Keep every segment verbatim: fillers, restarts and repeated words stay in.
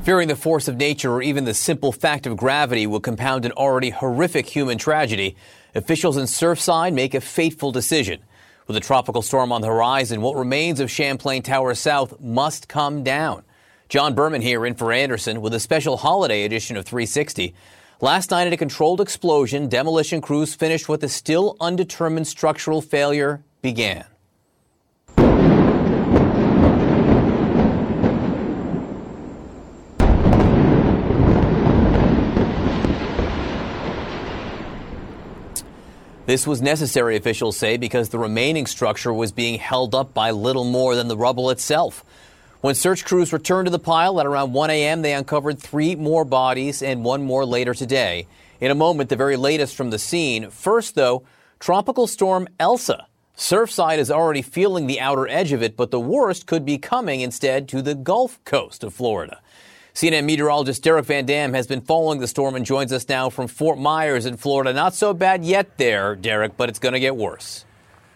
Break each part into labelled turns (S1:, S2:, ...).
S1: Fearing the force of nature or even the simple fact of gravity will compound an already horrific human tragedy, officials in Surfside make a fateful decision. With a tropical storm on the horizon, what remains of Champlain Tower South must come down. John Berman here in for Anderson with a special holiday edition of three sixty. Last night at a controlled explosion, demolition crews finished what the still undetermined structural failure began. This was necessary, officials say, because the remaining structure was being held up by little more than the rubble itself. When search crews returned to the pile at around one a.m., they uncovered three more bodies and one more later today. In a moment, the very latest from the scene. First, though, Tropical Storm Elsa. Surfside is already feeling the outer edge of it, but the worst could be coming instead to the Gulf Coast of Florida. C N N meteorologist Derek Van Dam has been following the storm and joins us now from Fort Myers in Florida. Not so bad yet there, Derek, but it's going to get worse.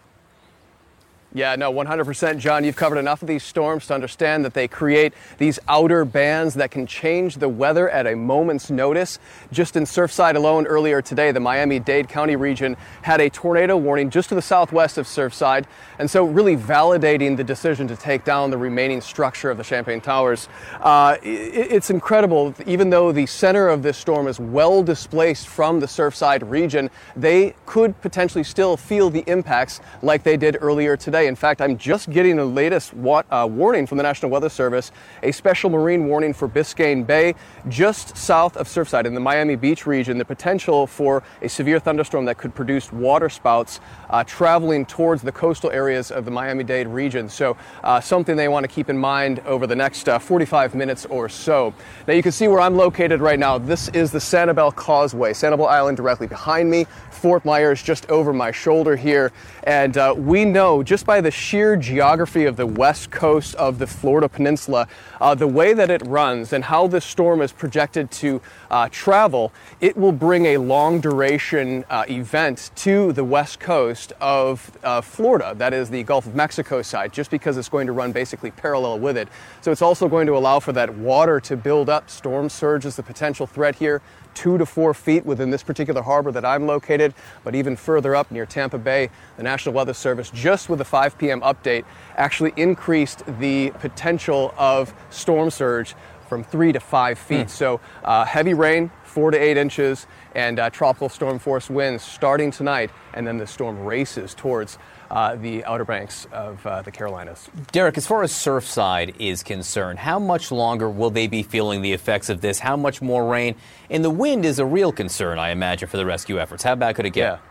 S2: Yeah, no, one hundred percent, John. You've covered enough of these storms to understand that they create these outer bands that can change the weather at a moment's notice. Just in Surfside alone earlier today, the Miami-Dade County region had a tornado warning just to the southwest of Surfside, and so really validating the decision to take down the remaining structure of the Champlain Towers. Uh, it, it's incredible. Even though the center of this storm is well displaced from the Surfside region, they could potentially still feel the impacts like they did earlier today. In fact, I'm just getting the latest wa- uh, warning from the National Weather Service, a special marine warning for Biscayne Bay, just south of Surfside in the Miami Beach region, the potential for a severe thunderstorm that could produce water spouts uh, traveling towards the coastal areas of the Miami-Dade region. So uh, something they want to keep in mind over the next uh, forty-five minutes or so. Now you can see where I'm located right now. This is the Sanibel Causeway, Sanibel Island directly behind me, Fort Myers just over my shoulder here. And uh, we know just by the sheer geography of the west coast of the Florida Peninsula, uh, the way that it runs and how this storm is projected to uh, travel, it will bring a long duration uh, event to the west coast of uh, Florida, that is the Gulf of Mexico side, just because it's going to run basically parallel with it. So it's also going to allow for that water to build up. Storm surge is the potential threat here, two to four feet within this particular harbor that I'm located, but even further up near Tampa Bay, the National Weather Service, just with the five p.m. update, actually increased the potential of storm surge from three to five feet. Mm. So uh, heavy rain, four to eight inches, and uh, tropical storm force winds starting tonight, and then the storm races towards uh, the Outer Banks of uh, the Carolinas.
S1: Derek, as far as Surfside is concerned, how much longer will they be feeling the effects of this? How much more rain? And the wind is a real concern, I imagine, for the rescue efforts. How bad could it get?
S2: Yeah.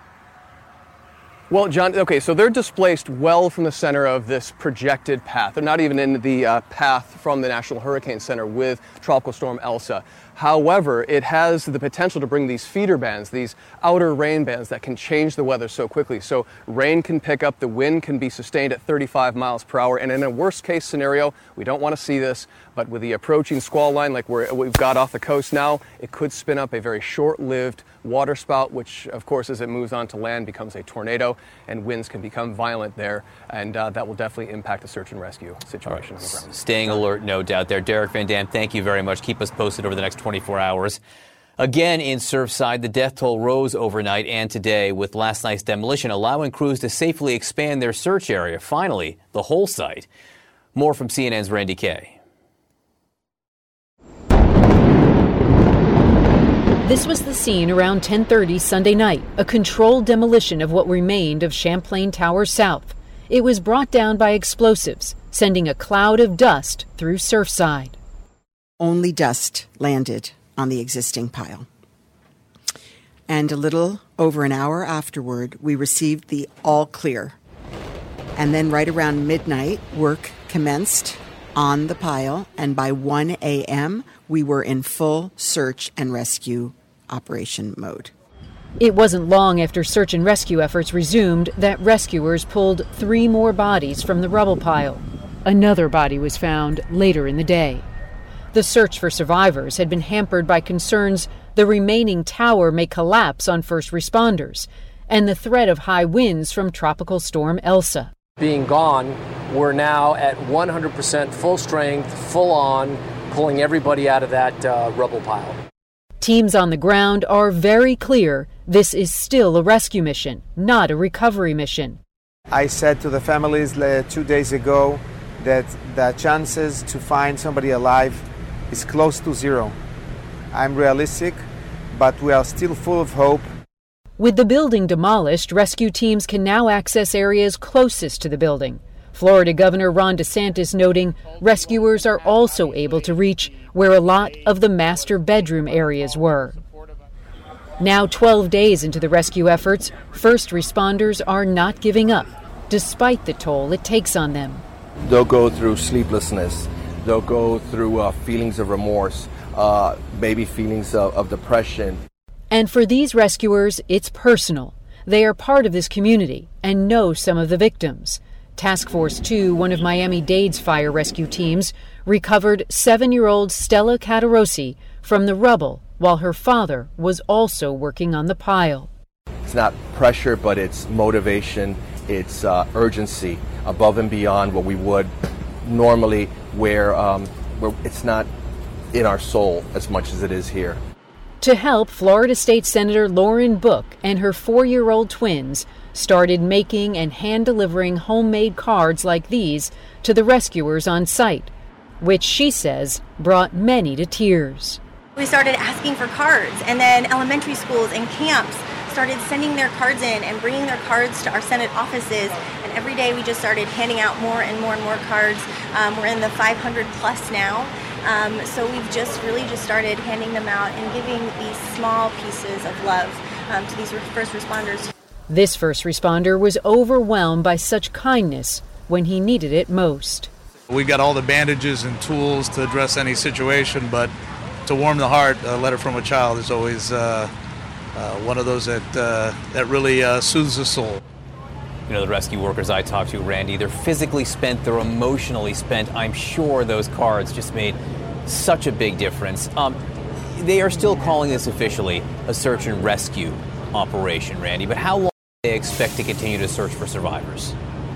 S2: Well, John, okay, so they're displaced well from the center of this projected path. They're not even in the uh, path from the National Hurricane Center with Tropical Storm Elsa. However, it has the potential to bring these feeder bands, these outer rain bands that can change the weather so quickly. So rain can pick up, the wind can be sustained at thirty-five miles per hour. And in a worst case scenario, we don't want to see this, but with the approaching squall line like we're, we've got off the coast now, it could spin up a very short-lived water spout, which of course as it moves on to land becomes a tornado, and winds can become violent there, and uh, that will definitely impact the search and rescue situation.
S1: Right. On the ground. Staying alert, no doubt there. Derek Van Dam, thank you very much. Keep us posted over the next twenty-four hours. Again in Surfside, the death toll rose overnight and today with last night's demolition, allowing crews to safely expand their search area. Finally, the whole site. More from C N N's Randy Kay.
S3: This was the scene around ten thirty Sunday night, a controlled demolition of what remained of Champlain Tower South. It was brought down by explosives, sending a cloud of dust through Surfside.
S4: Only dust landed on the existing pile. And a little over an hour afterward, we received the all clear. And then right around midnight, work commenced on the pile, and by one a.m., we were in full search and rescue operation mode.
S3: It wasn't long after search and rescue efforts resumed that rescuers pulled three more bodies from the rubble pile. Another body was found later in the day. The search for survivors had been hampered by concerns the remaining tower may collapse on first responders and the threat of high winds from Tropical Storm Elsa.
S5: Being gone, we're now at one hundred percent full strength, full on, pulling everybody out of that uh, rubble pile.
S3: Teams on the ground are very clear this is still a rescue mission, not a recovery mission.
S6: I said to the families uh, two days ago that the chances to find somebody alive is close to zero. I'm realistic, but we are still full of hope.
S3: With the building demolished, rescue teams can now access areas closest to the building. Florida Governor Ron DeSantis noting rescuers are also able to reach where a lot of the master bedroom areas were. Now, twelve days into the rescue efforts, first responders are not giving up, despite the toll it takes on them.
S7: They'll go through sleeplessness. They'll go through uh, feelings of remorse, uh, maybe feelings of, of depression.
S3: And for these rescuers, it's personal. They are part of this community and know some of the victims. Task Force two, one of Miami-Dade's fire rescue teams, recovered seven-year-old Stella Catarosi from the rubble while her father was also working on the pile.
S7: It's not pressure, but it's motivation, it's uh, urgency above and beyond what we would normally, where, um, where it's not in our soul as much as it is here.
S3: To help, Florida State Senator Lauren Book and her four-year-old twins started making and hand-delivering homemade cards like these to the rescuers on site, which she says brought many to tears.
S8: We started asking for cards, and then elementary schools and camps started sending their cards in and bringing their cards to our Senate offices, and every day we just started handing out more and more and more cards. Um, we're in the five hundred plus now, um, so we've just really just started handing them out and giving these small pieces of love um, to these first responders.
S3: This first responder was overwhelmed by such kindness when he needed it most.
S9: We got all the bandages and tools to address any situation, but to warm the heart, a letter from a child is always uh, uh, one of those that uh, that really uh, soothes the soul.
S1: You know, the rescue workers I talked to, Randy, they're physically spent, they're emotionally spent. I'm sure those cards just made such a big difference. Um, they are still calling this officially a search and rescue operation, Randy, but how long do they expect to continue to search for survivors?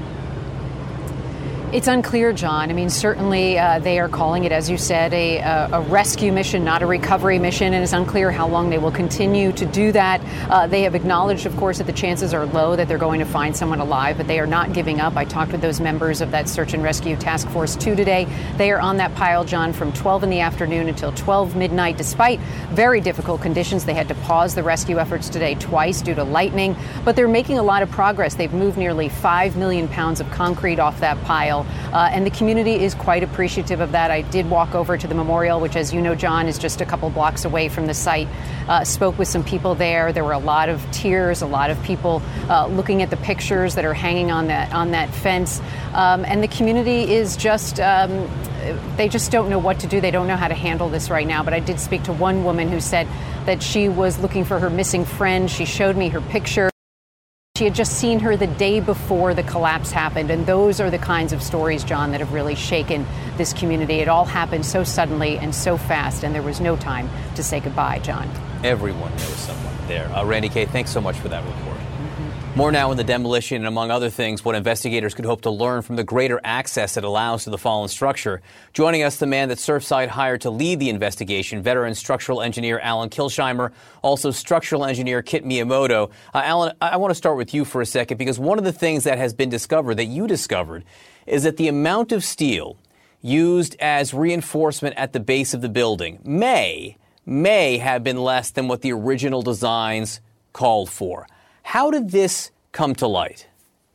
S10: It's unclear, John. I mean, certainly uh, they are calling it, as you said, a, a rescue mission, not a recovery mission, and it's unclear how long they will continue to do that. Uh, they have acknowledged, of course, that the chances are low that they're going to find someone alive, but they are not giving up. I talked with those members of that Search and Rescue Task Force two today. They are on that pile, John, from twelve in the afternoon until twelve midnight. Despite very difficult conditions, they had to pause the rescue efforts today twice due to lightning, but they're making a lot of progress. They've moved nearly five million pounds of concrete off that pile. Uh, and the community is quite appreciative of that. I did walk over to the memorial, which, as you know, John, is just a couple blocks away from the site. Uh, spoke with some people there. There were a lot of tears, a lot of people uh, looking at the pictures that are hanging on that on that fence. Um, and the community is just, um, they just don't know what to do. They don't know how to handle this right now. But I did speak to one woman who said that she was looking for her missing friend. She showed me her picture. She had just seen her the day before the collapse happened, and those are the kinds of stories, John, that have really shaken this community. It all happened so suddenly and so fast, and there was no time to say goodbye, John.
S1: Everyone knows someone there. Uh, Randy Kay, thanks so much for that report. More now in the demolition and, among other things, what investigators could hope to learn from the greater access it allows to the fallen structure. Joining us, the man that Surfside hired to lead the investigation, veteran structural engineer Alan Kilsheimer, also structural engineer Kit Miyamoto. Uh, Alan, I want to start with you for a second, because one of the things that has been discovered, that you discovered, is that the amount of steel used as reinforcement at the base of the building may, may have been less than what the original designs called for. How did this come to light?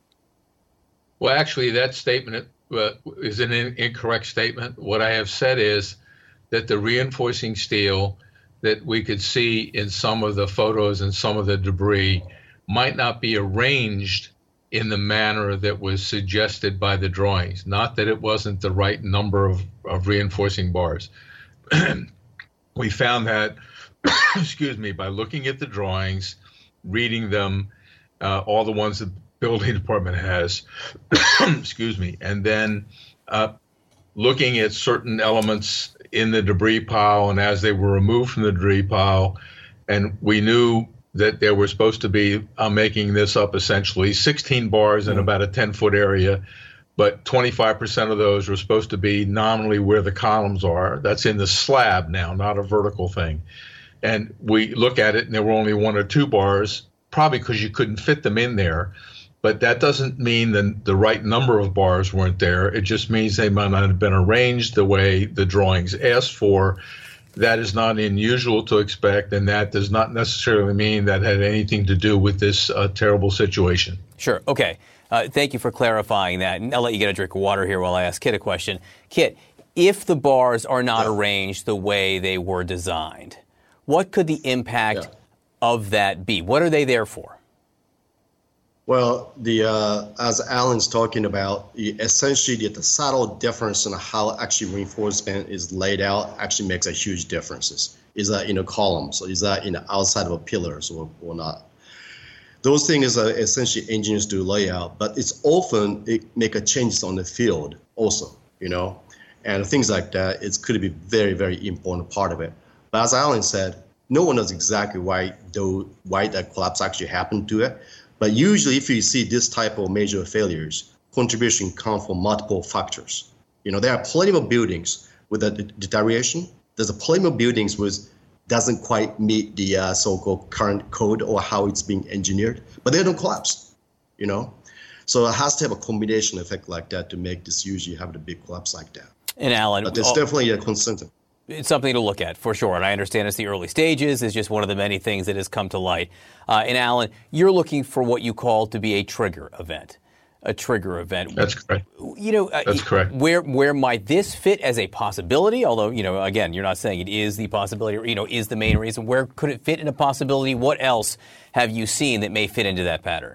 S11: Well, actually, that statement uh, is an in- incorrect statement. What I have said is that the reinforcing steel that we could see in some of the photos and some of the debris might not be arranged in the manner that was suggested by the drawings, not that it wasn't the right number of, of reinforcing bars. We found that, excuse me, by looking at the drawings, reading them, uh, all the ones that the building department has, excuse me, and then uh, looking at certain elements in the debris pile and as they were removed from the debris pile, and we knew that there were supposed to be, I'm making this up essentially, sixteen bars in about a ten-foot area but twenty-five percent of those are supposed to be nominally where the columns are. That's in the slab now, not a vertical thing. And we look at it, and there were only one or two bars, probably because you couldn't fit them in there. But that doesn't mean that the right number of bars weren't there. It just means they might not have been arranged the way the drawings asked for. That is not unusual to expect, and that does not necessarily mean that had anything to do with this uh, terrible situation.
S1: Sure. Okay. Uh, thank you for clarifying that. And I'll let you get a drink of water here while I ask Kit a question. Kit, if the bars are not yeah. arranged the way they were designed, what could the impact yeah. of that be? What are they there for?
S12: Well, the uh, as Alan's talking about, essentially the subtle difference in how actually reinforcement is laid out actually makes a huge difference. Is that in a column? So is that in the outside of a pillars or, or not? Those things are essentially engineers do layout, but it's often it make a changes on the field also, you know, and things like that. It could be very, very important part of it. But as Alan said, no one knows exactly why though why that collapse actually happened to it. But usually, if you see this type of major failures, contribution comes from multiple factors. You know, there are plenty of buildings with a deterioration. There's a plenty of buildings with doesn't quite meet the uh, so-called current code or how it's being engineered, but they don't collapse. You know, so it has to have a combination effect like that to make this usually have the big collapse like that.
S1: And Alan,
S12: but there's oh, definitely a consensus.
S1: It's something to look at, for sure. And I understand it's the early stages. It's just one of the many things that has come to light. Uh, and, Alan, you're looking for what you call to be a trigger event, a trigger event.
S11: That's correct.
S1: You know, uh,
S11: That's correct.
S1: Where where might this fit as a possibility? Although, you know, again, you're not saying it is the possibility or, you know, is the main reason. Where could it fit in a possibility? What else have you seen that may fit into that pattern?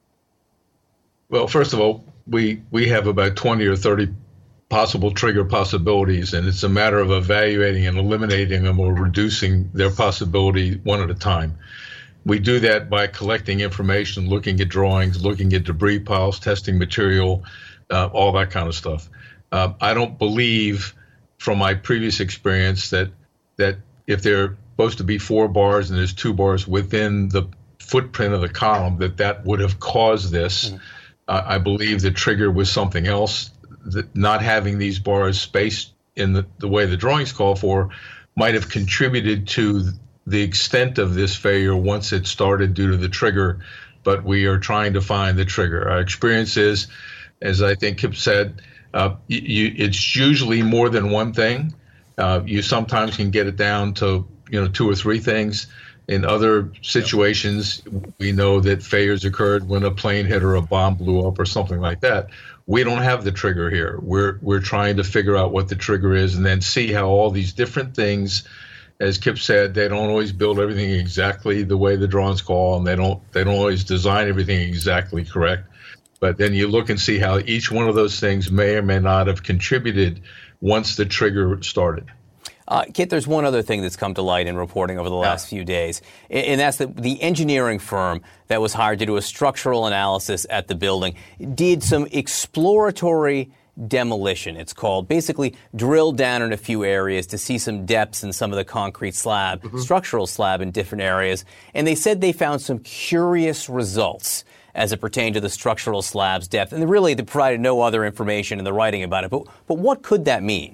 S11: Well, first of all, we, we have about twenty or thirty possible trigger possibilities, and it's a matter of evaluating and eliminating them or reducing their possibility one at a time. We do that by collecting information, looking at drawings, looking at debris piles, testing material, uh, all that kind of stuff. Uh, I don't believe, from my previous experience, that that if there are supposed to be four bars and there's two bars within the footprint of the column, that that would have caused this. Mm. Uh, I believe the trigger was something else. That not having these bars spaced in the, the way the drawings call for might have contributed to the extent of this failure once it started due to the trigger, but we are trying to find the trigger. Our experience is, as I think Kip said, uh, you, it's usually more than one thing. Uh, you sometimes can get it down to you know two or three things. In other situations, we know that failures occurred when a plane hit or a bomb blew up or something like that. We don't have the trigger here. We're we're trying to figure out what the trigger is and then see how all these different things, as Kip said, they don't always build everything exactly the way the drawings call, and they don't they don't always design everything exactly correct. But then you look and see how each one of those things may or may not have contributed once the trigger started.
S1: Uh, Kit, there's one other thing that's come to light in reporting over the last yeah. few days, and that's that the engineering firm that was hired to do a structural analysis at the building did some exploratory demolition, it's called. Basically drilled down in a few areas to see some depths in some of the concrete slab, mm-hmm. structural slab in different areas, and they said they found some curious results as it pertained to the structural slab's depth, and really they provided no other information in the writing about it. But, but what could that mean?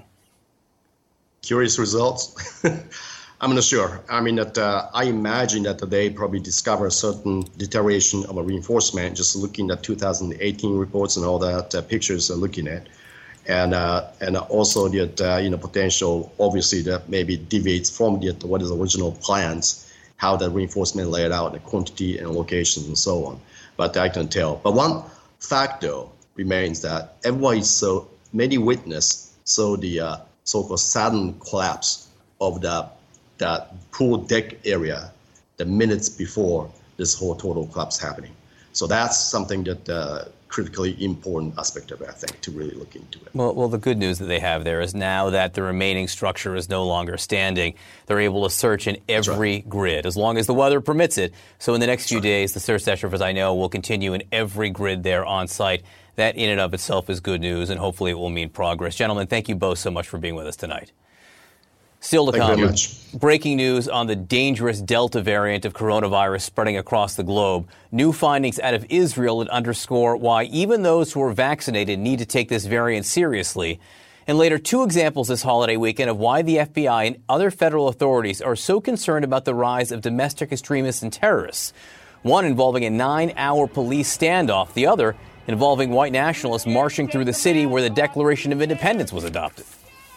S12: Curious results? I'm not sure. I mean, that uh, I imagine that they probably discover a certain deterioration of a reinforcement just looking at two thousand eighteen reports and all that uh, pictures are looking at. And uh, and also that, uh, you know, potential, obviously, that maybe deviates from the, what is the original plans, how the reinforcement laid out, the quantity and location and so on. But I can tell. But one fact, though, remains that everybody saw, many witnesses saw the uh, so-called sudden collapse of the that pool deck area the minutes before this whole total collapse happening. So that's something that uh, critically important aspect of it, I think, to really look into it.
S1: Well, well, the good news that they have there is now that the remaining structure is no longer standing, they're able to search in every right. grid, as long as the weather permits it. So in the next few right. days, the search efforts, as I know, will continue in every grid there on site. That in and of itself is good news, and hopefully it will mean progress. Gentlemen, thank you both so much for being with us tonight. Still to
S12: Thank you
S1: come,
S12: very much.
S1: Breaking news on the dangerous Delta variant of coronavirus spreading across the globe. New findings out of Israel that underscore why even those who are vaccinated need to take this variant seriously. And later, two examples this holiday weekend of why the F B I and other federal authorities are so concerned about the rise of domestic extremists and terrorists. One involving a nine-hour police standoff, the other involving white nationalists marching through the city where the Declaration of Independence was adopted.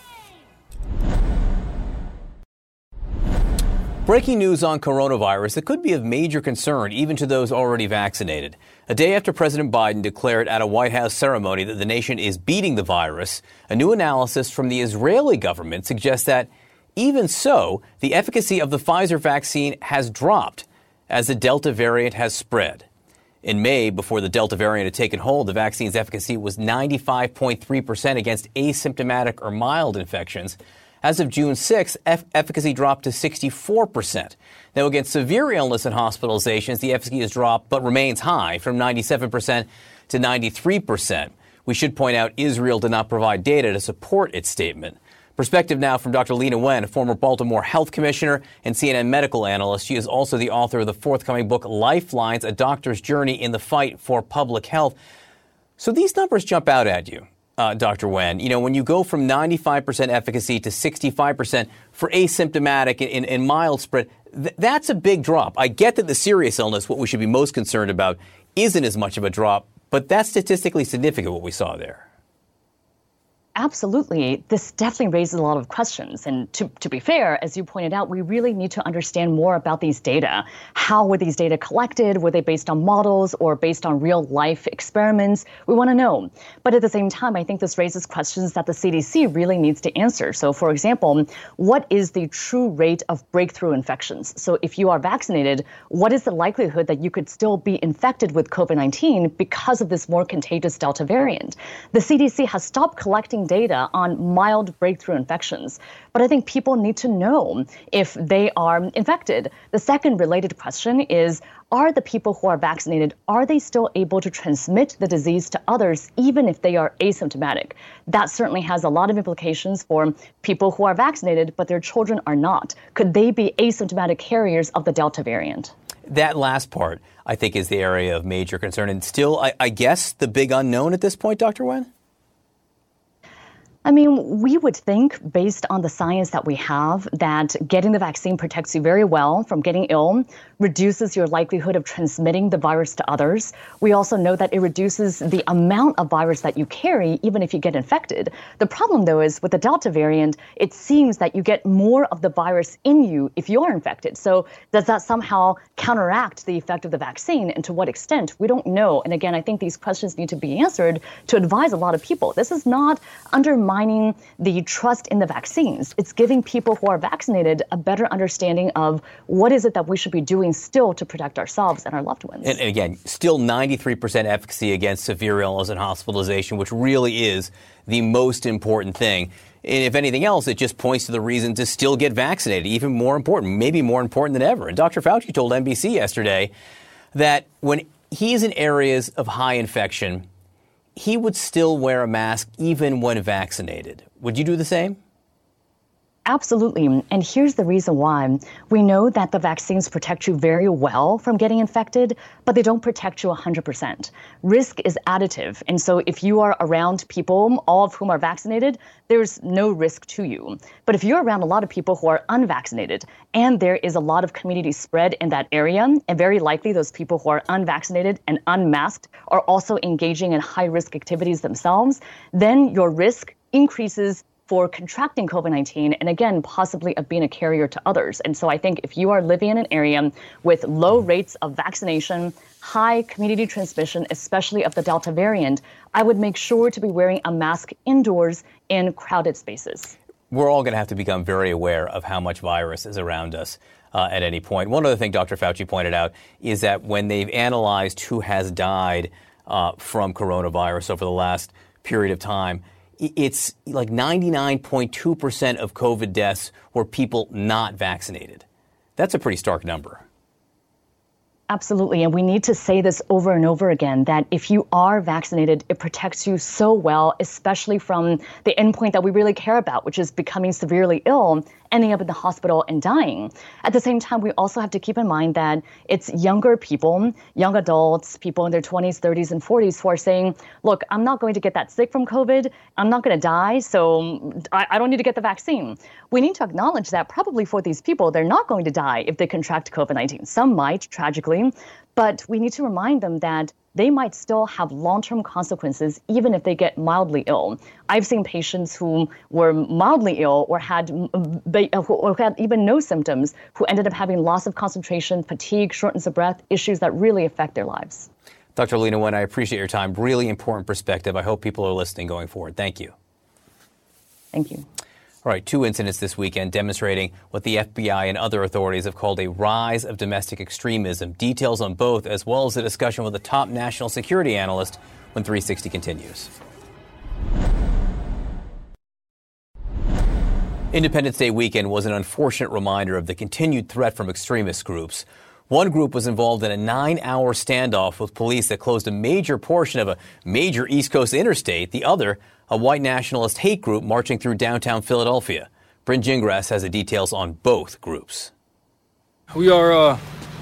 S1: Breaking news on coronavirus that could be of major concern even to those already vaccinated. A day after President Biden declared at a White House ceremony that the nation is beating the virus, a new analysis from the Israeli government suggests that even so, the efficacy of the Pfizer vaccine has dropped as the Delta variant has spread. In May, before the Delta variant had taken hold, the vaccine's efficacy was ninety-five point three percent against asymptomatic or mild infections. As of June sixth, F- efficacy dropped to sixty-four percent. Now, against severe illness and hospitalizations, the efficacy has dropped but remains high from ninety-seven percent to ninety-three percent. We should point out Israel did not provide data to support its statement. Perspective now from Doctor Leana Wen, a former Baltimore health commissioner and C N N medical analyst. She is also the author of the forthcoming book, Lifelines, A Doctor's Journey in the Fight for Public Health. So these numbers jump out at you. Uh, Doctor Wen, you know, when you go from ninety-five percent efficacy to sixty-five percent for asymptomatic and, and mild spread, th- that's a big drop. I get that the serious illness, what we should be most concerned about, isn't as much of a drop, but that's statistically significant what we saw there.
S13: Absolutely. This definitely raises a lot of questions. And to, to be fair, as you pointed out, we really need to understand more about these data. How were these data collected? Were they based on models or based on real life experiments? We want to know. But at the same time, I think this raises questions that the C D C really needs to answer. So, for example, what is the true rate of breakthrough infections? So if you are vaccinated, what is the likelihood that you could still be infected with COVID nineteen because of this more contagious Delta variant? The C D C has stopped collecting data on mild breakthrough infections. But I think people need to know if they are infected. The second related question is, are the people who are vaccinated, are they still able to transmit the disease to others, even if they are asymptomatic? That certainly has a lot of implications for people who are vaccinated, but their children are not. Could they be asymptomatic carriers of the Delta variant?
S1: That last part, I think, is the area of major concern. And still, I, I guess, the big unknown at this point, Doctor Wen?
S13: I mean, we would think, based on the science that we have, that getting the vaccine protects you very well from getting ill, reduces your likelihood of transmitting the virus to others. We also know that it reduces the amount of virus that you carry, even if you get infected. The problem, though, is with the Delta variant, it seems that you get more of the virus in you if you are infected. So does that somehow counteract the effect of the vaccine? And to what extent? We don't know. And again, I think these questions need to be answered to advise a lot of people. This is not undermining the trust in the vaccines. It's giving people who are vaccinated a better understanding of what is it that we should be doing still to protect ourselves and our loved ones.
S1: And, and again, still ninety-three percent efficacy against severe illness and hospitalization, which really is the most important thing. And if anything else, it just points to the reason to still get vaccinated, even more important, maybe more important than ever. And Doctor Fauci told N B C yesterday that when he's in areas of high infection, he would still wear a mask even when vaccinated. Would you do the same?
S13: Absolutely. And here's the reason why. We know that the vaccines protect you very well from getting infected, but they don't protect you one hundred percent. Risk is additive. And so if you are around people, all of whom are vaccinated, there's no risk to you. But if you're around a lot of people who are unvaccinated, and there is a lot of community spread in that area, and very likely those people who are unvaccinated and unmasked are also engaging in high-risk activities themselves, then your risk increases for contracting COVID nineteen and, again, possibly of being a carrier to others. And so I think if you are living in an area with low rates of vaccination, high community transmission, especially of the Delta variant, I would make sure to be wearing a mask indoors in crowded spaces.
S1: We're all going to have to become very aware of how much virus is around us uh, at any point. One other thing Doctor Fauci pointed out is that when they've analyzed who has died uh, from coronavirus over the last period of time, it's like ninety-nine point two percent of COVID deaths were people not vaccinated. That's a pretty stark number.
S13: Absolutely. And we need to say this over and over again, that if you are vaccinated, it protects you so well, especially from the endpoint that we really care about, which is becoming severely ill, ending up in the hospital and dying. At the same time, we also have to keep in mind that it's younger people, young adults, people in their twenties, thirties, and forties who are saying, look, I'm not going to get that sick from COVID. I'm not going to die, so I, I don't need to get the vaccine. We need to acknowledge that probably for these people, they're not going to die if they contract COVID nineteen. Some might, tragically, but we need to remind them that they might still have long-term consequences even if they get mildly ill. I've seen patients who were mildly ill or had, or had even no symptoms who ended up having loss of concentration, fatigue, shortness of breath, issues that really affect their lives.
S1: Doctor Leana Wen, I appreciate your time. Really important perspective. I hope people are listening going forward. Thank you.
S13: Thank you.
S1: All right, two incidents this weekend demonstrating what the F B I and other authorities have called a rise of domestic extremism. Details on both, as well as a discussion with a top national security analyst when three sixty continues. Independence Day weekend was an unfortunate reminder of the continued threat from extremist groups. One group was involved in a nine-hour standoff with police that closed a major portion of a major East Coast interstate. The other, a white nationalist hate group marching through downtown Philadelphia. Bryn Gingras has the details on both groups.
S14: We are uh,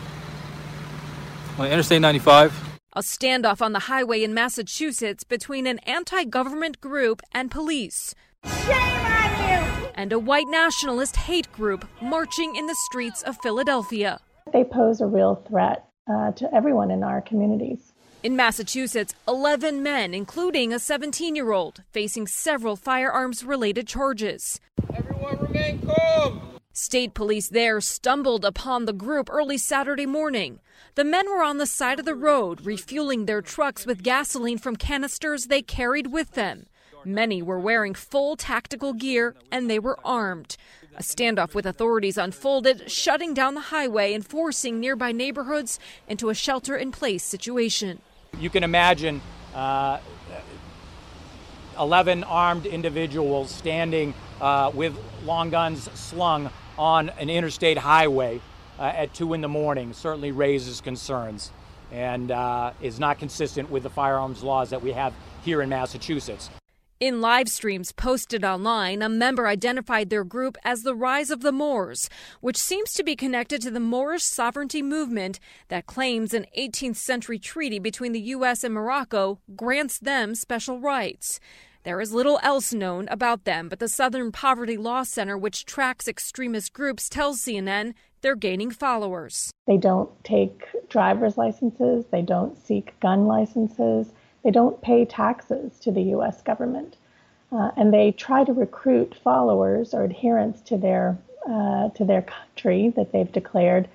S14: on Interstate ninety-five.
S15: A standoff on the highway in Massachusetts between an anti-government group and police. Shame on you! And a white nationalist hate group marching in the streets of Philadelphia.
S16: They pose a real threat uh, to everyone in our communities.
S15: In Massachusetts, eleven men, including a seventeen-year-old, facing several firearms-related charges.
S17: Everyone remain calm.
S15: State police there stumbled upon the group early Saturday morning. The men were on the side of the road, refueling their trucks with gasoline from canisters they carried with them. Many were wearing full tactical gear, and they were armed. A standoff with authorities unfolded, shutting down the highway and forcing nearby neighborhoods into a shelter-in-place situation.
S18: You can imagine uh, eleven armed individuals standing uh, with long guns slung on an interstate highway uh, at two in the morning certainly raises concerns and uh, is not consistent with the firearms laws that we have here in Massachusetts.
S15: In live streams posted online, a member identified their group as the Rise of the Moors, which seems to be connected to the Moorish sovereignty movement that claims an eighteenth century treaty between the U S and Morocco grants them special rights. There is little else known about them, but the Southern Poverty Law Center, which tracks extremist groups, tells C N N they're gaining followers.
S16: They don't take driver's licenses. They don't seek gun licenses. They don't pay taxes to the U S government, uh, and they try to recruit followers or adherents to their uh, to their country that they've declared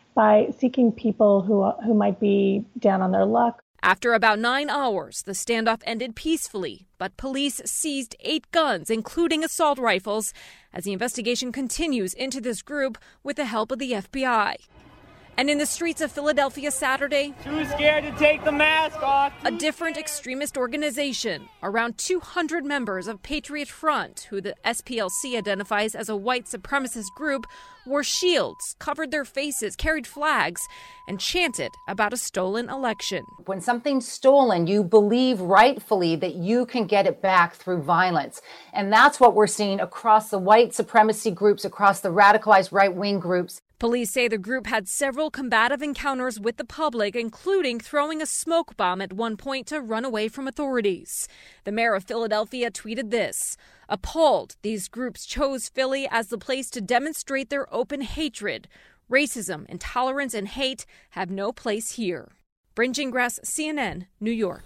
S16: by seeking people who who might be down on their luck.
S15: After about nine hours, the standoff ended peacefully, but police seized eight guns, including assault rifles, as the investigation continues into this group with the help of the F B I. And in the streets of Philadelphia Saturday,
S17: too scared to take the mask off.
S15: A different extremist organization, around two hundred members of Patriot Front, who the S P L C identifies as a white supremacist group, wore shields, covered their faces, carried flags, and chanted about a stolen election.
S19: When something's stolen, you believe rightfully that you can get it back through violence. And that's what we're seeing across the white supremacy groups, across the radicalized right-wing groups.
S15: Police say the group had several combative encounters with the public, including throwing a smoke bomb at one point to run away from authorities. The mayor of Philadelphia tweeted this: appalled, these groups chose Philly as the place to demonstrate their open hatred. Racism, intolerance, and hate have no place here. Bryn Gingras, C N N, New York.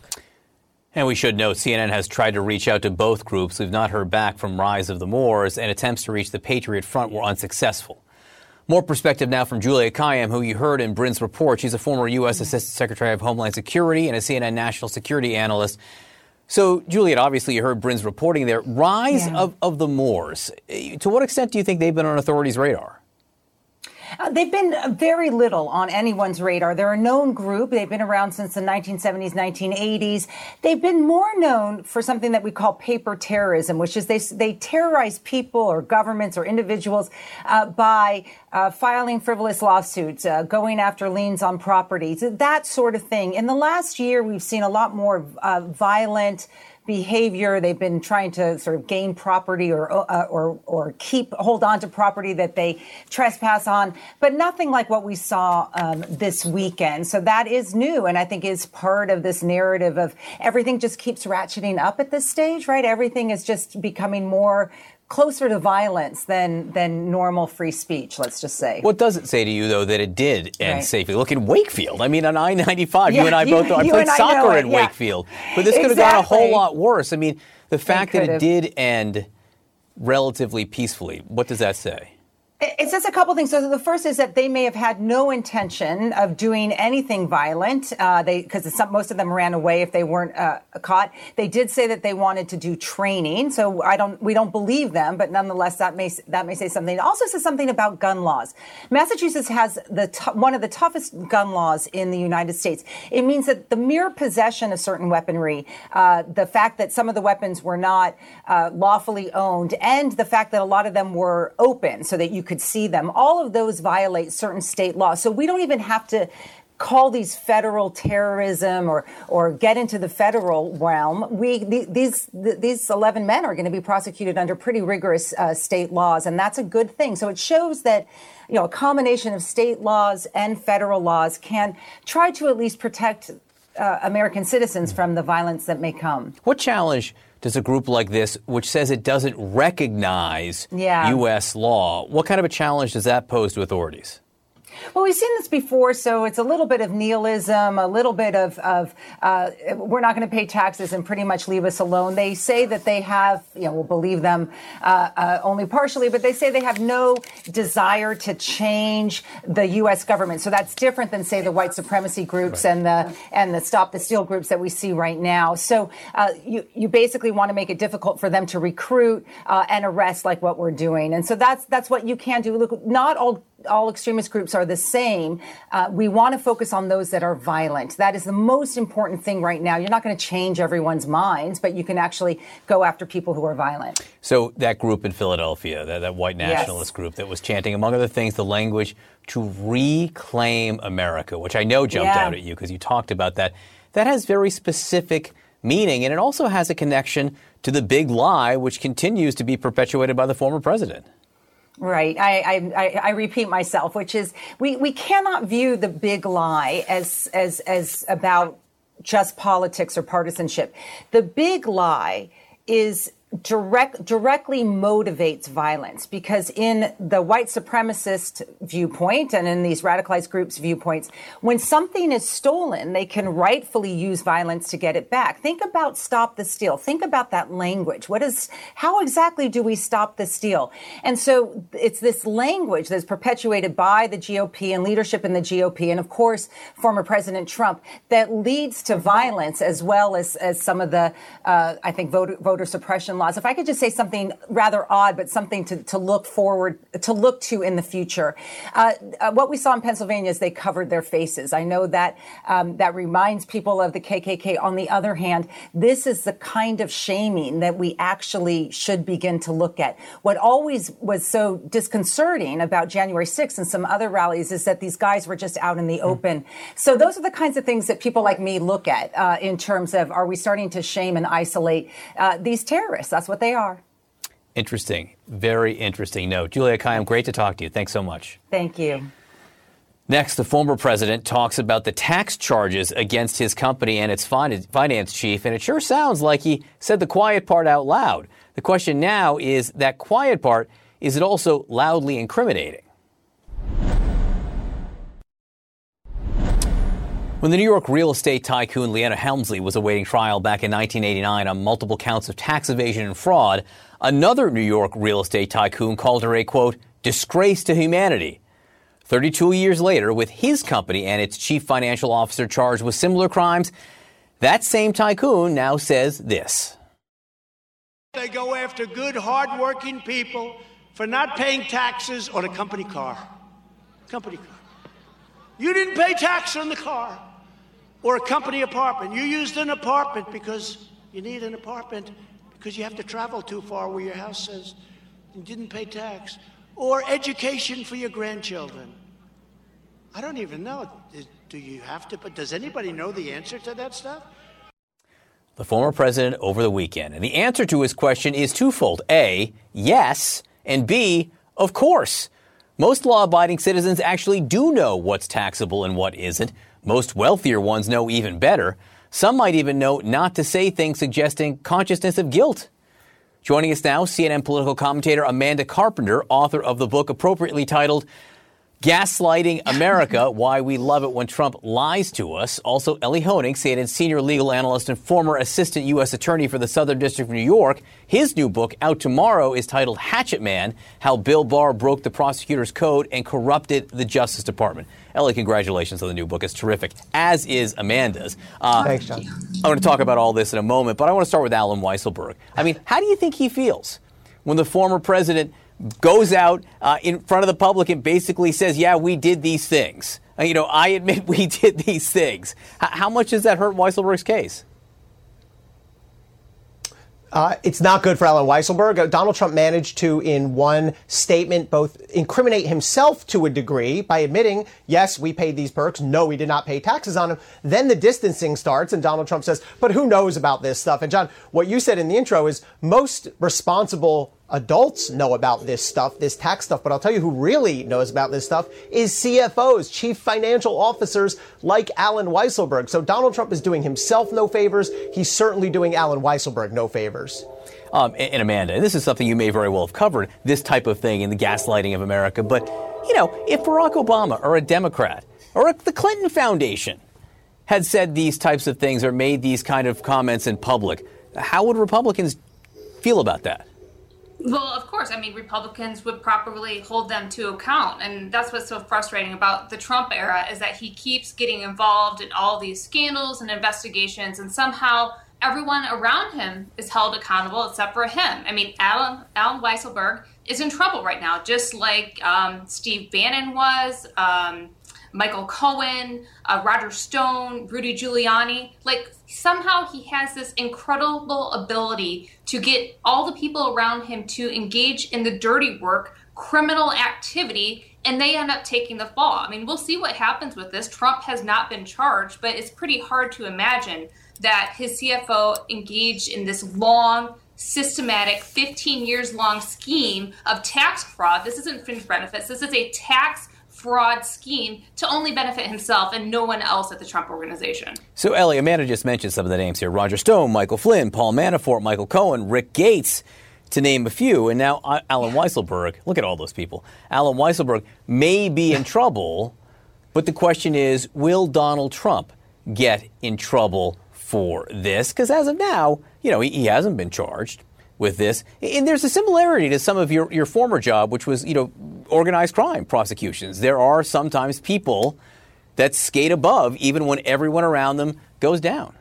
S1: And we should note, C N N has tried to reach out to both groups. We've not heard back from Rise of the Moors, and attempts to reach the Patriot Front were unsuccessful. More perspective now from Juliet Kayyem, who you heard in Bryn's report. She's a former U S Assistant Secretary of Homeland Security and a C N N national security analyst. So, Juliet, obviously you heard Bryn's reporting there. Rise yeah. of, of the Moors. To what extent do you think they've been on authorities' radar?
S19: Uh, they've been very little on anyone's radar. They're a known group. They've been around since the nineteen seventies, nineteen eighties. They've been more known for something that we call paper terrorism, which is they, they terrorize people or governments or individuals uh, by uh, filing frivolous lawsuits, uh, going after liens on properties, that sort of thing. In the last year, we've seen a lot more uh, violent behavior. They've been trying to sort of gain property or uh, or or keep hold on to property that they trespass on, but nothing like what we saw um, this weekend. So that is new, and I think is part of this narrative of everything just keeps ratcheting up at this stage, right? Everything is just becoming more closer to violence than than normal free speech, let's just say.
S1: What does it say to you, though, that it did end
S19: Right.
S1: safely? Look in Wakefield. I mean, on I ninety-five,
S19: Yeah,
S1: you and I
S19: you-
S1: both, I
S19: you
S1: played
S19: and I
S1: soccer
S19: know
S1: in
S19: it, yeah.
S1: Wakefield. But this could have gone a whole
S19: Exactly.
S1: lot worse. I mean, the fact that it
S19: could've.
S1: did end relatively peacefully, what does that say?
S19: It says a couple things. So the first is that they may have had no intention of doing anything violent. Uh, they because most of them ran away if they weren't uh, caught. They did say that they wanted to do training. So I don't. We don't believe them, but nonetheless, that may that may say something. It also says something about gun laws. Massachusetts has the t- one of the toughest gun laws in the United States. It means that the mere possession of certain weaponry, uh, the fact that some of the weapons were not uh, lawfully owned, and the fact that a lot of them were open so that you could see them, all of those violate certain state laws. So we don't even have to call these federal terrorism or or get into the federal realm. We the, these the, these eleven men are going to be prosecuted under pretty rigorous uh, state laws, and that's a good thing. So it shows that, you know, a combination of state laws and federal laws can try to at least protect uh, American citizens from the violence that may come.
S1: What challenge does a group like this, which says it doesn't recognize
S19: Yeah.
S1: U S law, what kind of a challenge does that pose to authorities?
S19: Well, we've seen this before, so it's a little bit of nihilism, a little bit of, of uh, we're not going to pay taxes and pretty much leave us alone. They say that they have, you know, we'll believe them uh, uh, only partially, but they say they have no desire to change the U S government. So that's different than, say, the white supremacy groups and the and the Stop the Steal groups that we see right now. So uh, you, you basically want to make it difficult for them to recruit uh, and arrest like what we're doing. And so that's that's what you can do. Look, not all all extremist groups are the same. Uh, we want to focus on those that are violent. That is the most important thing right now. You're not going to change everyone's minds, but you can actually go after people who are violent.
S1: So that group in Philadelphia, that, that white nationalist
S19: Yes.
S1: group that was chanting, among other things, the language to reclaim America, which I know jumped
S19: Yeah.
S1: out at you because you talked about that. That has very specific meaning, and it also has a connection to the big lie, which continues to be perpetuated by the former president.
S19: Right. I, I, I, I repeat myself, which is we, we cannot view the big lie as, as, as about just politics or partisanship. The big lie is direct, directly motivates violence because in the white supremacist viewpoint and in these radicalized groups' viewpoints, when something is stolen, they can rightfully use violence to get it back. Think about Stop the Steal. Think about that language. What is, how exactly do we stop the steal? And so it's this language that's perpetuated by the G O P and leadership in the G O P and, of course, former President Trump that leads to violence as well as, as some of the, uh, I think, voter, voter suppression laws. If I could just say something rather odd, but something to, to look forward, to look to in the future. Uh, uh, what we saw in Pennsylvania is they covered their faces. I know that um, that reminds people of the K K K. On the other hand, this is the kind of shaming that we actually should begin to look at. What always was so disconcerting about January sixth and some other rallies is that these guys were just out in the open. So those are the kinds of things that people like me look at uh, in terms of, are we starting to shame and isolate uh, these terrorists? That's what they are.
S1: Interesting. Very interesting note. Julia Kayyem, great to talk to you. Thanks so much.
S19: Thank you.
S1: Next, the former president talks about the tax charges against his company and its finance chief, and it sure sounds like he said the quiet part out loud. The question now is that quiet part, is it also loudly incriminating? When the New York real estate tycoon Leanna Helmsley was awaiting trial back in nineteen eighty-nine on multiple counts of tax evasion and fraud, another New York real estate tycoon called her a, quote, disgrace to humanity. thirty-two years later, with his company and its chief financial officer charged with similar crimes, that same tycoon now says this.
S20: They go after good, hard-working people for not paying taxes on a company car. Company car. You didn't pay tax on the car or a company apartment. You used an apartment because you need an apartment because you have to travel too far where your house says you didn't pay tax, or education for your grandchildren. I don't even know. Do you have to? But does anybody know the answer to that stuff?
S1: The former president over the weekend. And the answer to his question is twofold. A, yes, and B, of course. Most law-abiding citizens actually do know what's taxable and what isn't. Most wealthier ones know even better. Some might even know not to say things suggesting consciousness of guilt. Joining us now, C N N political commentator Amanda Carpenter, author of the book appropriately titled Gaslighting America, Why We Love It When Trump Lies to Us. Also, Elie Honig, C N N senior legal analyst and former assistant U S attorney for the Southern District of New York. His new book, out tomorrow, is titled Hatchet Man, How Bill Barr Broke the Prosecutor's Code and Corrupted the Justice Department. Elie, congratulations on the new book. It's terrific, as is Amanda's. Uh,
S21: Thanks, John.
S1: I'm going to talk about all this in a moment, but I want to start with Allen Weisselberg. I mean, how do you think he feels when the former president goes out uh, in front of the public and basically says, yeah, we did these things? Uh, you know, I admit we did these things. H- how much does that hurt Weisselberg's case?
S21: Uh, it's not good for Allen Weisselberg. Uh, Donald Trump managed to, in one statement, both incriminate himself to a degree by admitting, yes, we paid these perks. No, we did not pay taxes on them. Then the distancing starts and Donald Trump says, but who knows about this stuff? And John, what you said in the intro is most responsible adults know about this stuff, this tax stuff. But I'll tell you who really knows about this stuff is C F Os, chief financial officers like Allen Weisselberg. So Donald Trump is doing himself no favors. He's certainly doing Allen Weisselberg no favors.
S1: Um, and Amanda, this is something you may very well have covered, this type of thing in the gaslighting of America. But, you know, if Barack Obama or a Democrat or the Clinton Foundation had said these types of things or made these kind of comments in public, how would Republicans feel about that?
S22: Well, of course. I mean, Republicans would properly hold them to account. And that's what's so frustrating about the Trump era is that he keeps getting involved in all these scandals and investigations, and somehow everyone around him is held accountable except for him. I mean, Allen, Allen Weisselberg is in trouble right now, just like um, Steve Bannon was, um, Michael Cohen, uh, Roger Stone, Rudy Giuliani. Like, somehow he has this incredible ability to get all the people around him to engage in the dirty work, criminal activity, and they end up taking the fall. I mean, we'll see what happens with this. Trump has not been charged, but it's pretty hard to imagine that his C F O engaged in this long, systematic, fifteen years long scheme of tax fraud. This isn't fringe benefits. This is a tax fraud scheme to only benefit himself and no one else at the Trump organization.
S1: So, Elie, Amanda just mentioned some of the names here. Roger Stone, Michael Flynn, Paul Manafort, Michael Cohen, Rick Gates, to name a few. And now uh, Allen Weisselberg. Look at all those people. Allen Weisselberg may be in trouble, but the question is, will Donald Trump get in trouble for this? Because as of now, you know, he, he hasn't been charged with this. And there's a similarity to some of your, your former job, which was, you know, organized crime prosecutions. There are sometimes people that skate above even when everyone around them goes down.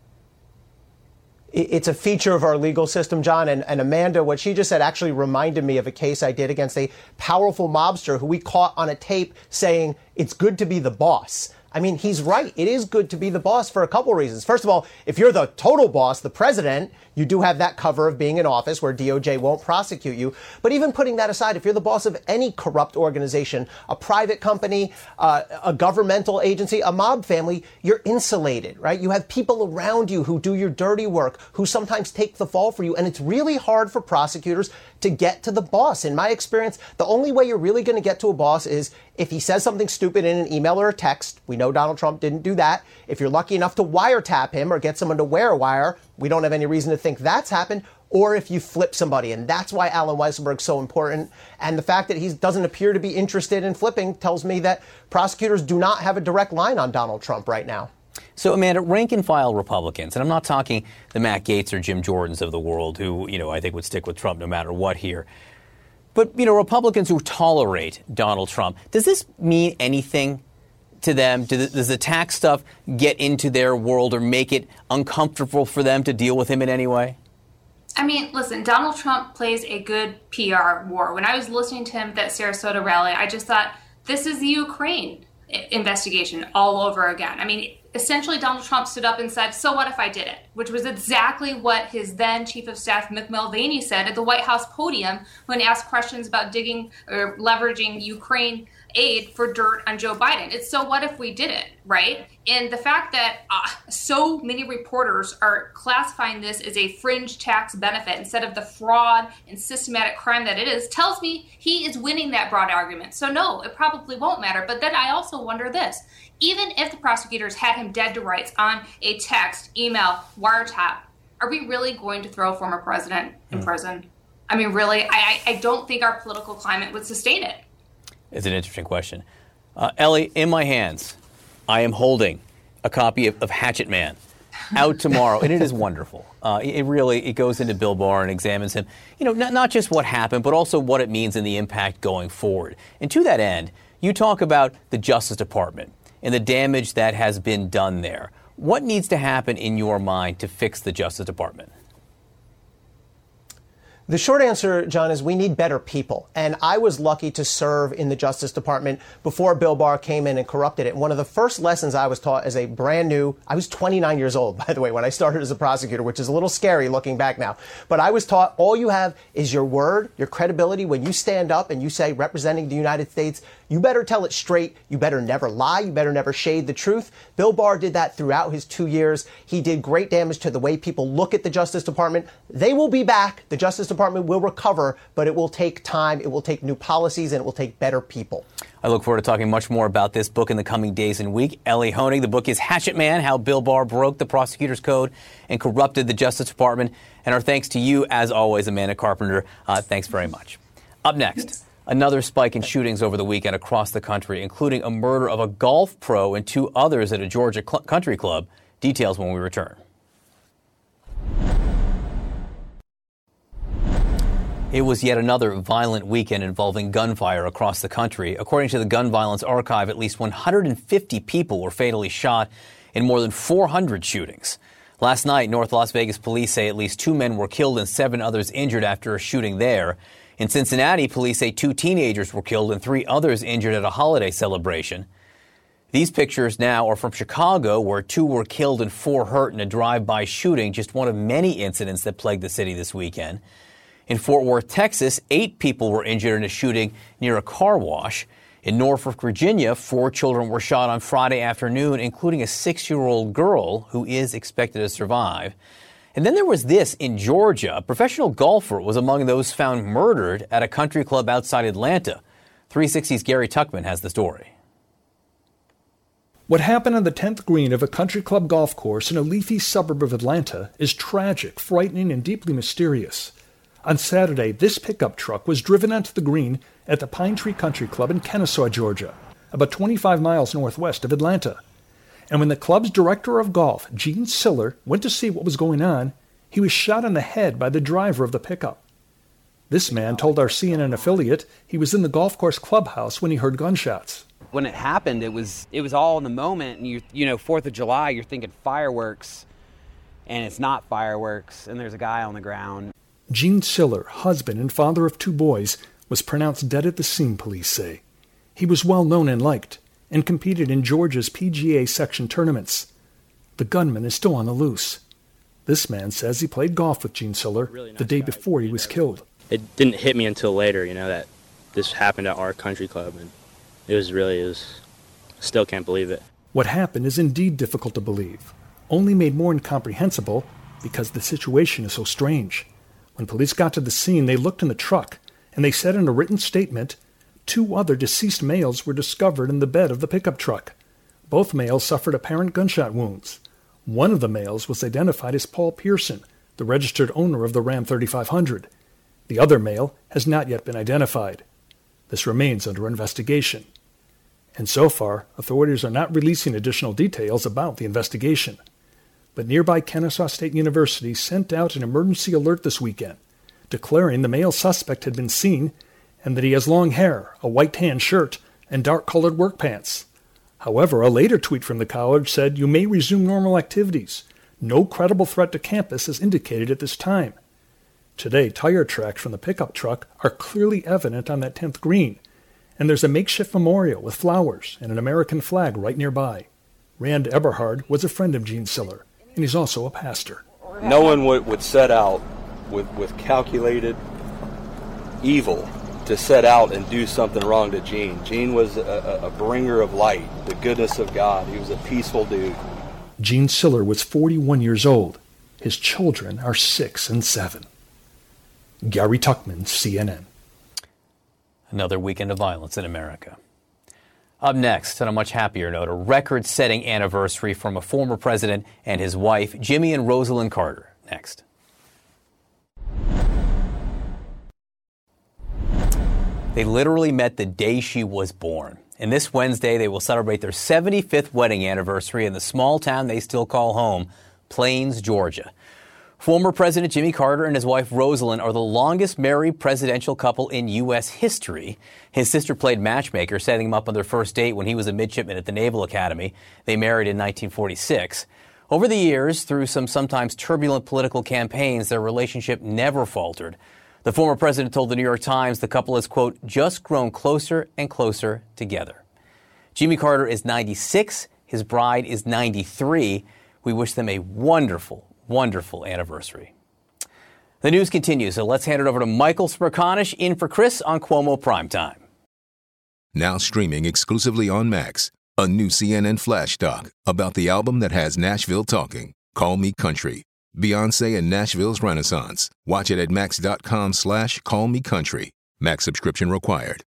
S21: It's a feature of our legal system, John. And, and Amanda, what she just said actually reminded me of a case I did against a powerful mobster who we caught on a tape saying it's good to be the boss. I mean, he's right. It is good to be the boss for a couple reasons. First of all, if you're the total boss, the president, you do have that cover of being in office where D O J won't prosecute you. But even putting that aside, if you're the boss of any corrupt organization, a private company, uh, a governmental agency, a mob family, you're insulated, right? You have people around you who do your dirty work, who sometimes take the fall for you. And it's really hard for prosecutors to get to the boss. In my experience, the only way you're really going to get to a boss is if he says something stupid in an email or a text. We know Donald Trump didn't do that. If you're lucky enough to wiretap him or get someone to wear a wire, we don't have any reason to think that's happened. Or if you flip somebody. And that's why Allen Weisselberg's so important. And the fact that he doesn't appear to be interested in flipping tells me that prosecutors do not have a direct line on Donald Trump right now.
S1: So, Amanda, rank and file Republicans, and I'm not talking the Matt Gaetz or Jim Jordans of the world who, you know, I think would stick with Trump no matter what here. But, you know, Republicans who tolerate Donald Trump, does this mean anything to them? Does the tax stuff get into their world or make it uncomfortable for them to deal with him in any way?
S22: I mean, listen, Donald Trump plays a good P R war. When I was listening to him at that Sarasota rally, I just thought, This is the Ukraine investigation all over again. I mean, essentially Donald Trump stood up and said, so what if I did it? Which was exactly what his then Chief of Staff Mick Mulvaney said at the White House podium when asked questions about digging or leveraging Ukraine aid for dirt on Joe Biden. It's so what if we did it, right? And the fact that uh, so many reporters are classifying this as a fringe tax benefit instead of the fraud and systematic crime that it is tells me he is winning that broad argument. So no, it probably won't matter. But then I also wonder this. Even if the prosecutors had him dead to rights on a text, email, wiretap, are we really going to throw a former president in mm. prison? I mean, really, I, I don't think our political climate would sustain it.
S1: It's an interesting question. Uh, Ellie, in my hands, I am holding a copy of, of Hatchet Man, out tomorrow, and it is wonderful. Uh, it really it goes into Bill Barr and examines him, you know, not, not just what happened, but also what it means and the impact going forward. And to that end, you talk about the Justice Department and the damage that has been done there. What needs to happen in your mind to fix the Justice Department?
S21: The short answer, John, is we need better people. And I was lucky to serve in the Justice Department before Bill Barr came in and corrupted it. One of the first lessons I was taught as a brand new, I was twenty-nine years old, by the way, when I started as a prosecutor, which is a little scary looking back now. But I was taught all you have is your word, your credibility. When you stand up and you say representing the United States, you better tell it straight. You better never lie. You better never shade the truth. Bill Barr did that throughout his two years. He did great damage to the way people look at the Justice Department. They will be back. The Justice Department will recover, but it will take time. It will take new policies, and it will take better people.
S1: I look forward to talking much more about this book in the coming days and week. Ellie Honig, the book is Hatchet Man, How Bill Barr Broke the Prosecutor's Code and Corrupted the Justice Department. And our thanks to you, as always, Amanda Carpenter. Uh, thanks very much. Up next, another spike in shootings over the weekend across the country, including a murder of a golf pro and two others at a Georgia cl- country club. Details when we return. It was yet another violent weekend involving gunfire across the country. According to the Gun Violence Archive, at least one hundred fifty people were fatally shot in more than four hundred shootings. Last night, North Las Vegas police say at least two men were killed and seven others injured after a shooting there. In Cincinnati, police say two teenagers were killed and three others injured at a holiday celebration. These pictures now are from Chicago, where two were killed and four hurt in a drive-by shooting, just one of many incidents that plagued the city this weekend. In Fort Worth, Texas, eight people were injured in a shooting near a car wash. In Norfolk, Virginia, four children were shot on Friday afternoon, including a six-year-old girl who is expected to survive. And then there was this in Georgia. A professional golfer was among those found murdered at a country club outside Atlanta. three sixty's Gary Tuckman has the story.
S2: What happened on the tenth green of a country club golf course in a leafy suburb of Atlanta is tragic, frightening, and deeply mysterious. On Saturday, this pickup truck was driven onto the green at the Pine Tree Country Club in Kennesaw, Georgia, about twenty-five miles northwest of Atlanta. And when the club's director of golf, Gene Siller, went to see what was going on, he was shot in the head by the driver of the pickup. This man told our C N N affiliate he was in the golf course clubhouse when he heard gunshots.
S4: When it happened, it was it was all in the moment, and you you know, fourth of July, you're thinking fireworks, and it's not fireworks, and there's a guy on the ground.
S2: Gene Siller, husband and father of two boys, was pronounced dead at the scene, police say. He was well known and liked, and competed in Georgia's P G A section tournaments. The gunman is still on the loose. This man says he played golf with Gene Siller really nice the day guy. before he was killed.
S23: It didn't hit me until later, you know, that this happened at our country club, and it was really, it was, still can't believe it.
S2: What happened is indeed difficult to believe, only made more incomprehensible because the situation is so strange. When police got to the scene, they looked in the truck, and they said in a written statement, two other deceased males were discovered in the bed of the pickup truck. Both males suffered apparent gunshot wounds. One of the males was identified as Paul Pearson, the registered owner of the Ram thirty-five hundred. The other male has not yet been identified. This remains under investigation. And so far, authorities are not releasing additional details about the investigation. But nearby Kennesaw State University sent out an emergency alert this weekend, declaring the male suspect had been seen and that he has long hair, a white tan shirt, and dark-colored work pants. However, a later tweet from the college said, "You may resume normal activities. No credible threat to campus is indicated at this time." Today, tire tracks from the pickup truck are clearly evident on that tenth green, And there's a makeshift memorial with flowers and an American flag right nearby. Rand Eberhard was a friend of Gene Siller, and he's also a pastor.
S5: No one would, would set out with, with calculated evil to set out and do something wrong to Gene. Gene was a, a bringer of light, the goodness of God. He was a peaceful dude.
S2: Gene Siller was forty-one years old. His children are six and seven. Gary Tuchman, C N N.
S1: Another weekend of violence in America. Up next, on a much happier note, a record-setting anniversary from a former president and his wife, Jimmy and Rosalind Carter. Next. They literally met the day she was born. And this Wednesday, they will celebrate their seventy-fifth wedding anniversary in the small town they still call home, Plains, Georgia. Former President Jimmy Carter and his wife Rosalind are the longest married presidential couple in U S history. His sister played matchmaker, setting them up on their first date when he was a midshipman at the Naval Academy. They married in nineteen forty-six. Over the years, through some sometimes turbulent political campaigns, their relationship never faltered. The former president told the New York Times the couple has, quote, just grown closer and closer together. Jimmy Carter is ninety-six. His bride is ninety-three. We wish them a wonderful, wonderful anniversary. The news continues, so let's hand it over to Michael Smerconish in for Chris on Cuomo Primetime.
S6: Now streaming exclusively on Max, a new C N N flash doc about the album that has Nashville talking, Call Me Country. Beyonce and Nashville's Renaissance. Watch it at max.com slash call me country. Max subscription required.